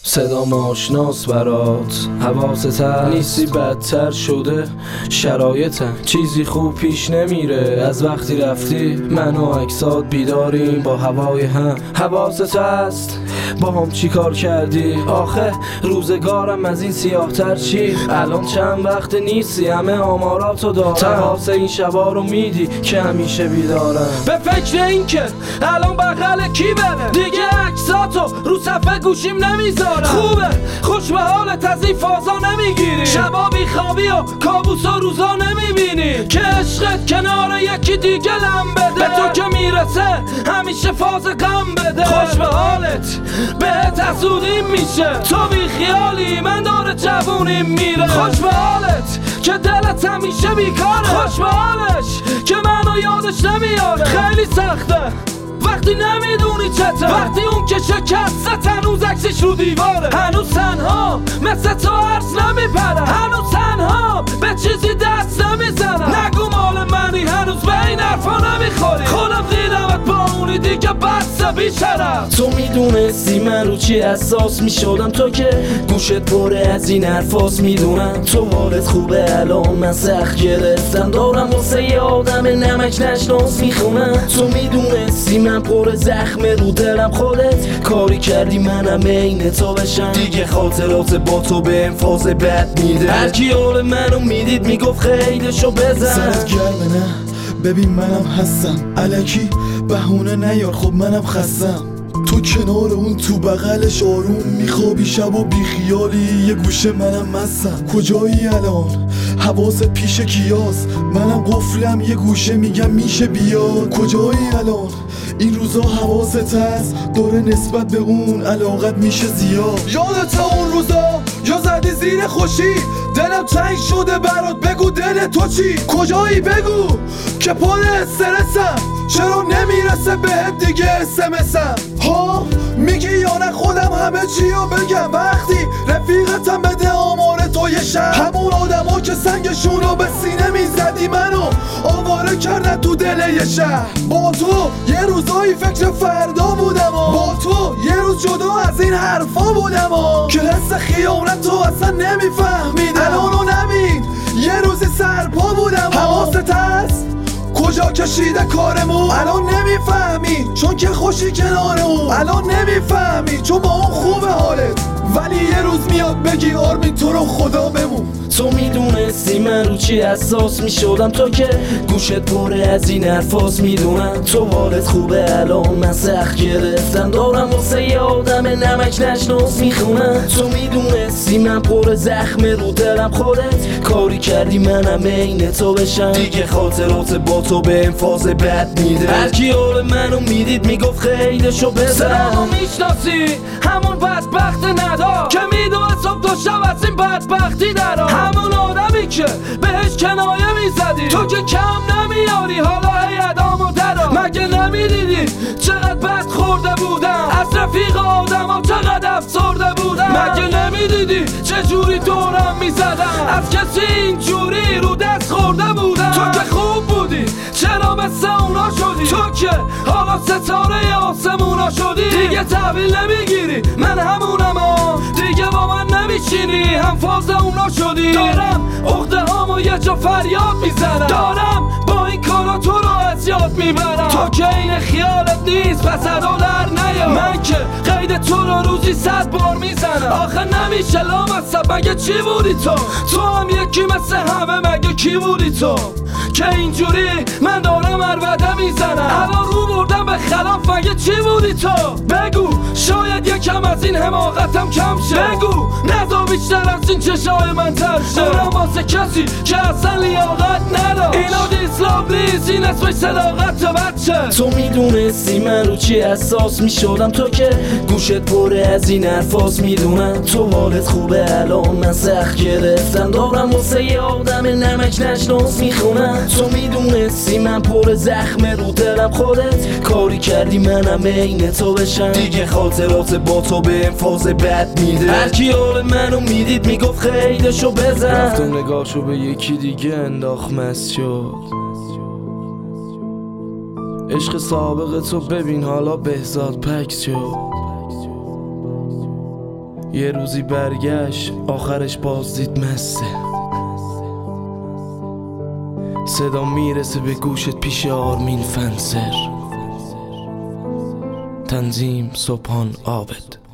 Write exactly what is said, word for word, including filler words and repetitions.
صدام آشناس برات، حواست هست نیستی بدتر شده شرایطم، چیزی خوب پیش نمیره از وقتی رفتی. من و اکسات بیداریم با هوای هم، حواست هست با هم چی کار کردی؟ آخه روزگارم از این سیاه تر چی؟ الان چند وقت نیستی همه آماراتو دارم، تماس این شبا رو میدی که همیشه بیدارم. به فکر این که الان بغل کی بره دیگه عکساتو رو صفحه گوشیم نمیذارم. خوبه خوش به حالت از این فازا نمیگیری، شبا بیخوابی و کابوس و روزا نمیبینی که عشقت کنار یکی دیگه لم بده، به تو که میرسه همیشه فاز غم بده. خوش به حالت بهت حسودیم میشه، تو بی خیالی من داره جوونیم میره. خوش به حالت که دلت همیشه بیکاره، خوش به حالش که منو یادش نمیاره. خیلی سخته وقتی نمیدونی چته، وقتی اون که شکست هنوز عکسش رو دیواره، هنوز تنها مثل تو عرض نمیپره، هنوز تنها به چیزی دست نمیزنم. نگو مال منی هنوز به این حرفا نمیخوری، خودم دیدمت با اونی دیگه بسته بیشرم. تو میدونستی من رو چی احساس میشدم، تو که گوشت پره از این حرفاس میدونم. تو حالت خوبه الان من سخت گرفتم، دارم واسه یه آدم نمک نشناس میخونم. تو میدونستی من پر زخم رو دلم، خودت کاری کردی منم عین تو بشم. دیگه خاطرات با تو به انفاز بد میده، هرکی حال منو میدید میگفت خیلیشو بزن. سرت گرمه نه ببین منم هستم، الکی بهونه نیار خب منم خستم. تو کنار اون تو بغلش آروم میخوابی شب و بیخیالی، یه گوشه منم مستم. کجایی الان حواست پیش کیاس، منم قفلم یه گوشه میگم میشه بیاد. کجایی الان این روزا حواست هست داره نسبت به اون علاقت میشه زیاد. یادت اون روزا یا زدی زیر خوشی، دلم تنگ شده برات بگو دل تو چی؟ کجایی بگو که پر استرسم، چرا نمیرسه بهت دیگه اسمسم؟ ها میگی یا نه خودم همه چیو بگم، وقتی رفیقتم بده آمار تو یه شب. همون آدما که سنگشونو به سینه میزدی منو آواره کردن تو دل یه شهر. با تو یه روزایی فکر فردا بودم، با تو یه روز جدا از این حرفا بودم که حس خیانت تو اصلا نمیفهمیدم. الانو نبین یه روزی سرپا بودم. حواست هست کجا کشیده کارمون؟ الان نمیفهمی چون که خوشی کنار اون، الان نمیفهمی چون با اون خوبه حالت، ولی یه روز میاد بگی آرمین تو رو خدا بمون. تو میدونستی من رو چی احساس میشدم، تو که گوشت پره از این حرفاس میدونم. تو حالت خوبه الان من سخت گرفتم، دارم واسه یه آدم نمک نشناس میخونم. تو میدونستی من پر زخم رو دلم، خودت کاری کردی منم عین تو بشم. دیگه خاطرات با تو به انفاز بد میده، هرکی حال منو میدید میگفت خیلیشو بزن. سلامو میشناسی همون بدبخت ندار که میدونه صبح تا شب از این بدبختی درا، همون آدمی که بهش کنایه میزدی. تو که کم نمیاری حالا هی ادامو درا، مگه نمیدیدی چقدر بد خورده بودم از رفیق آدم ها، چقدر افسرده بودم. مگه نمیدیدی چجوری دورم میزدم از کسی اینجوری رو دست خورده بودم. تو که خوب بودی چرا مثل اونا شدی؟ تو که حالا ستاره آسمونا شدی. دیگه تحویل نمیگیری من همونم ها، دیگه با من نمیشینی هم فاز اونا شدی. دارم عقده هامو یه جا فریاد میزنم، دارم با این کارا تو رو از یاد میبرم. تو که این خیالت نیست پس ادا در نیا، من که قید تو رو روزی صد بار میزنم. آخه نمیشه لامصب مگه چی بودی تو؟ تو هم یکی مثل همه مگه کی بودی تو؟ که اینجوری من دارم عربده میزنم. الان رو بردم به خلاف مگه چی بودی تو؟ بگو شاید یکم از این حماقتم کم شه، بگو نزا بیشتر از این چشای من تر شه. دارم واسه کسی که اصلا لیاقت نداشت، اینا دیسلام پلیز این اسمش صداقت بچه. تو میدونستی من رو چی احساس میشدم، تو که گوشت پره از این حرفاس میدونم. تو حالت خوبه الان من سخت گرفتم، دارم واسه یه آدم نمک نشناس میخونم. تو میدونستی من پر زخم رو دلم، خودت کاری کردی منم عین تو بشم. دیگه خاطرات با تو به انفاز بد میده، هرکی حال منو میدید میگفت خیلیشو بزن. رفت و نگاهشو به یکی دیگه انداخت مست شد. عشق سابق تو ببین حالا بهزاد پکس شد. یه روزی برگشت آخرش باز دید مسته. صدا میرسه به گوشت پیش آرمین فنسر. تنظیم صبحان عابد.